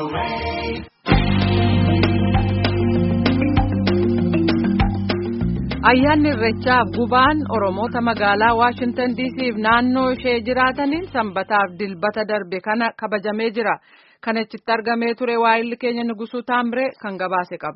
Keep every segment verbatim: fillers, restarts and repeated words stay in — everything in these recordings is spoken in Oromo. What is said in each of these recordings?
Ayyaanni Irreechaa gubaan Oromoota magaalaa Waashingtan D C fi naannoo ishee jiraataniin sanbataaf dilbata darbe kana kabajamee jira. Kan achitti argamee ture waa'illi keenya Nugusuu Taamree kan gabaase qaba.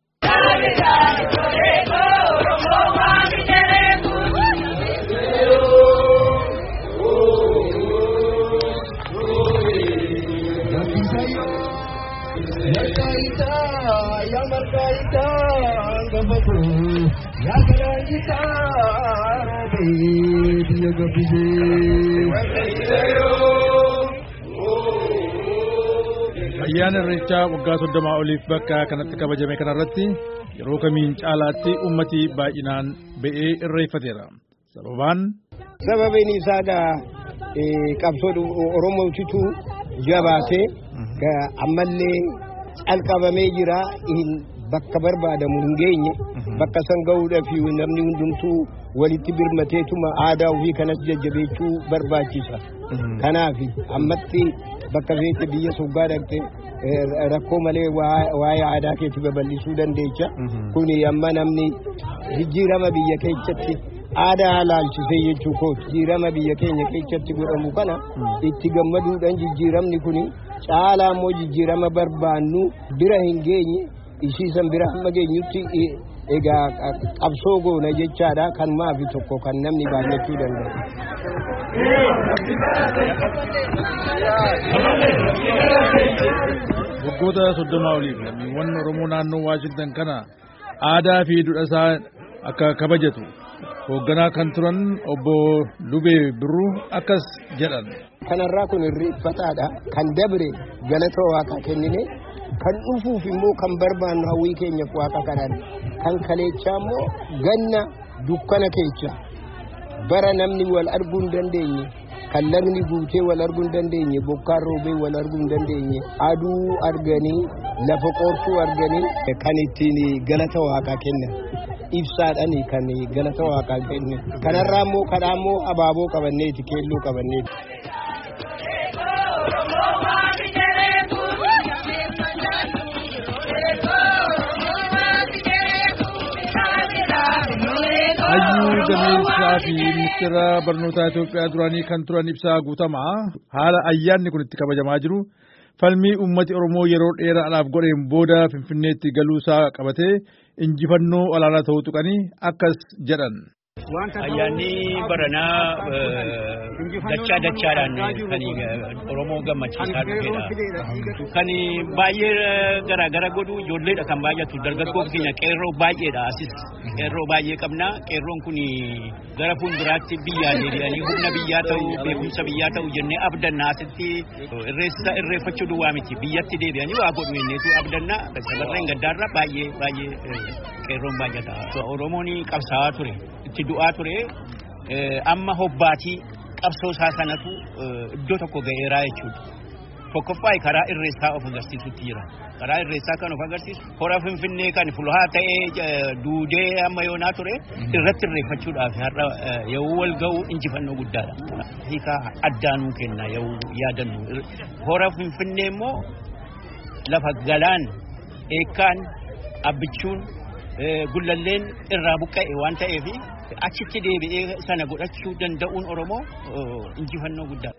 Ayyaana Irreechaa waggaa soddomaa oliif bakka kanatti kabajame kanarratti yeroo kamiin caalaatti ummati baay'inaan ba'ee irreeffateera. Sababaan sababiin isaadha qabsoo Oromootitu jabaatee ammallee calqabamee jira bakka barbaadamu hin geenye bakka san ga'uudhaaf namni hundumtuu walitti birmateetuma aadaa ofii kanas jajjabeechuu barbaachisa. Kanaaf ammatti bakka feete biyya soggaa dhaqxe rakkoo malee waa'ee aadaa keetti babal'isuu dandeecha. Kuni amma namni jijjiirama biyya keessatti aadaa laalchisee jechuu kooti. Jijjiirama biyya keenya keessatti godhamu kana itti gammaduudhaan jijjiiramni kuni caalaa immoo jijjiirama barbaannu bira hin geenye ishiisan bira hamma geenyutti egaa qabsoo goona jechaadha. Kan maafi tokko kan namni baay'achuu danda'u. Waggoota soddomaa oliif lammiiwwan Oromoo naannoo Waashingtan kana aadaa fi duudhaa isaa akka kabajatu hoogganaa kan turan obbo Lubee Birruu akkas jedhan. Kanarraa kun irreeffataadha. Kan dabre galata Waaqaa kennine kan dhufuuf immoo kan barbaannu hawwii keenyaaf Waaqa kadhanna. Kan kaleechaa immoo ganna dukkana keessa bara namni wal arguu hin dandeenye kan lagni guutee wal arguu hin dandeenye bokkaan roobee wal arguu hin dandeenye aduu arganii lafa qortuu arganii kan ittiin galata Waaqaa kennan ibsaadhaan kan galata Waaqaa kennan. Kanarraa immoo kadhaa immoo abaaboo qabanneeti keelloo qabanneeti. Hayyuu gameessaa fi ministeera barnootaa Itoophiyaa duraanii kan turan Ibsaa Guutamaa haala ayyaanni kun itti kabajamaa jiru falmii uummati Oromoo yeroo dheeraadhaaf godheen booda Finfinneetti galuusaa qabatee injifannoo olaanaa ta'uu tuqanii akkas jedhan. Ayyaanni baranaa dachaa dachaadhaan kan Oromoo gammachiisaa dhufedha. Kan baay'ee garaagara godhu ijoolleedha kan baay'atu dargaggoo keenya qeerroo baay'eedha asis qeerroo baay'ee qabna. Qeerroon kun gara fuulduraatti biyyaa deebi'anii humna biyyaa ta'uu beekumsa biyyaa ta'uu jennee abdanna asitti irreessa irreeffachuu duwwaa miti biyyatti deebi'anii waa godhu jenneetu abdanna. Sabarreen gaddaarra baay'ee baay'ee qeerroon baay'ata. Oromoon qabsaa'aa ture. Itti du'aa ture amma hobbaatii qabsoo isaa sanatu iddoo tokko ga'eeraa jechuudha. Tokkoffaa karaa irreessaa of agarsiisutti jira. Karaa irreessaa kan of agarsiisu hora Finfinnee kan fulhaa ta'ee duudee amma yoonaa ture irratti irreeffachuudhaaf har'a yoo wal ga'u injifannoo guddaadha. Hiika addaanuu kenna yoo yaadannu. Hora Finfinnee immoo lafa galaan eekkaan abbichuun gullalleen irraa buqqa'e waan ta'eef achitti deebi'ee sana godhachuu danda'uun Oromoo injifannoo guddaa.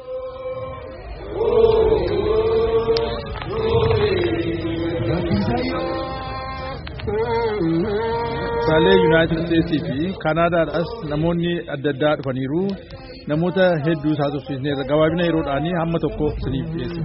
Saalee Yuunaayitid Isteetsii fi Kaanaadaadhaas namoonni adda addaa dhufaniiru. Namoota hedduu isaa tursiisneerra gabaabina yeroodhaanii hamma tokko isiniif dhiyeessina.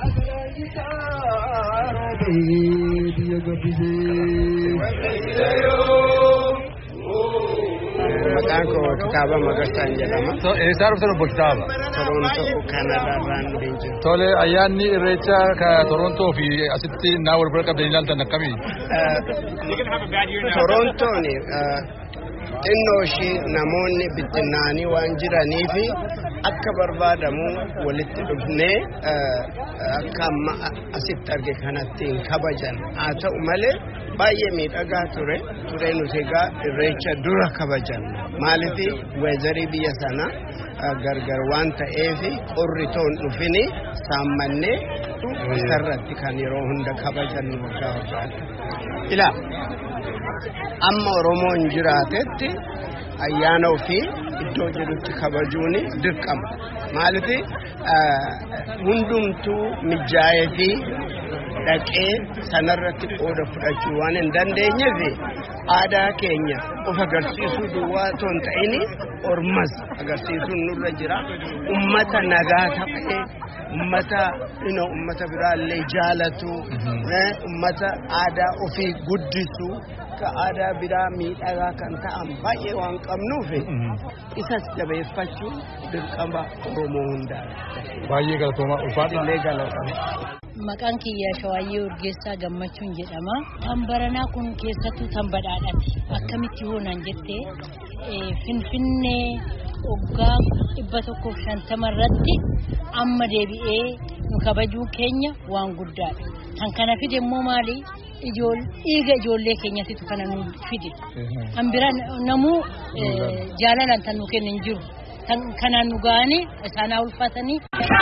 Maqaan koo kitaaba Magarsaan jedhama. Eessaa dhuftan obbo Kitaaba? Torontoo Kaanaadaarraan deemjira. Tole ayyaanni irreechaa ka Torontoo fi asitti naa wal bira qabdanii ilaaltan akkamii? Torontoon xinnoo ishii namoonni bittinnaanii waan jiranii fi akka barbaadamu walitti dhufnee akka amma asitti arge kanatti kabajan haa ta'u malee baay'ee miidhagaa ture ture nuti egaa irreecha dura kabajan maalifi weezarii biyya sana gargar waan ta'eef qorri toon dhufini saammannee isarratti kan yeroo hunda kabajan waggaa waggaatti ila amma Oromoon jiraatetti ayyaana ofii iddoo jedhutti kabajuuni dirqama maalifi hundumtuu mijaa'ee fi dhaqee sanarratti qooda fudhachuu waan hin dandeenyeef aadaa keenya of agarsiisuu duwwaa otoo hin ta'in ormas agarsiisuun nurra jira ummata nagaa ta'ee ummata ino ummata biraallee jaalatu ummata aadaa ofii guddisu ka aadaa biraa miidhagaa kan ta'an baay'ee waan qabnuuf isas jabeeffachuu dirqama Oromoo hundaa baay'ee galatoomaa ulfaadha galatoomaa. Maqaan kiyya Shawaayyee Urgeessaa Gammachuun jedhama. Kan baranaa kun keessattuu tan badhaadhaati. Akkamitti hoonaan jettee Finfinnee waggaa dhibba tokkoof shantama irratti amma deebi'ee nu kabajuu keenya waan guddaadha. Kan kana fide immoo maali? Dhiiga ijoollee keenyatitu kana nu fide. Kan biraan namuu jaalalaan tan nu kennan jiru. Kanaan nu ga'anii isaanaa ulfaatanii.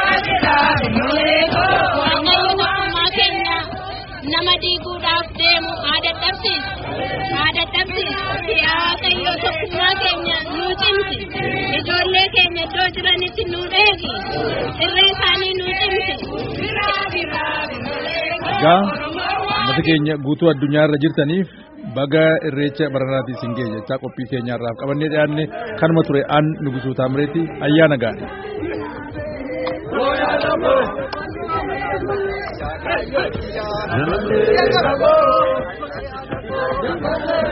Nama diiguudhaaf deemu haadha dhabsiis haadha dhabsiis waaqayyo tokkummaa keenya nu cimsi ijoollee keenya iddoo jiranitti nu eegi irree isaanii nu cimsi. Egaa uummata keenya guutuu addunyaa irra jirtaniif baga irreecha baranaatii isin ga'e jechaa qophii keenya irraaf qabannee dhiyaanne kanuma ture aan Nugusuu Taamireeti ayyaana gaarii.